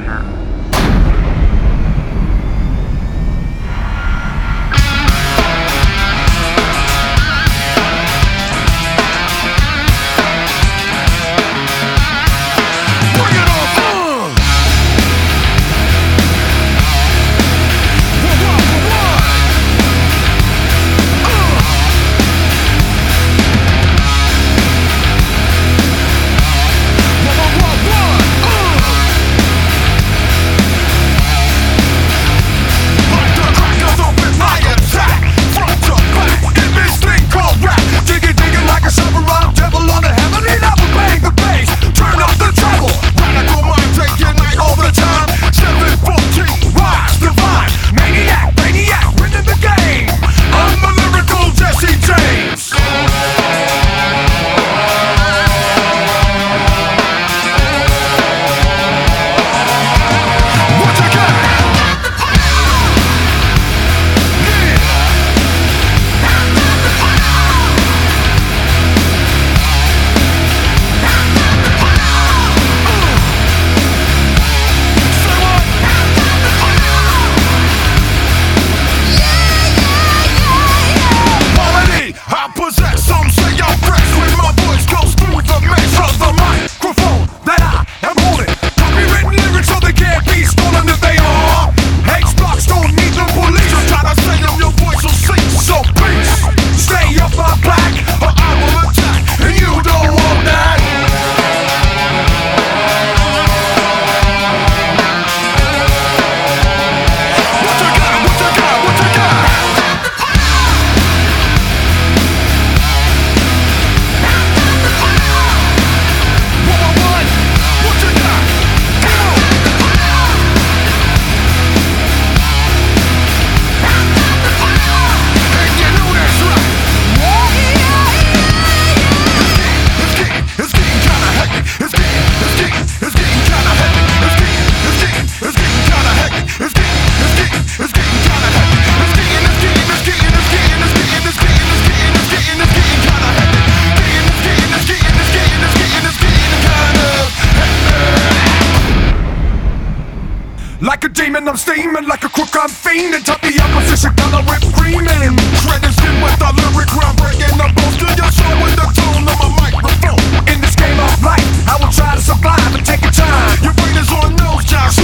Like a demon, I'm steaming. Like a crook, I'm fiending. Top the opposition, color whip creaming. Shredding skin with a lyric, groundbreaking. I'm boasting your show with the tone of my microphone. In this game of life, I will try to survive and take your time. Your brain is on nose job.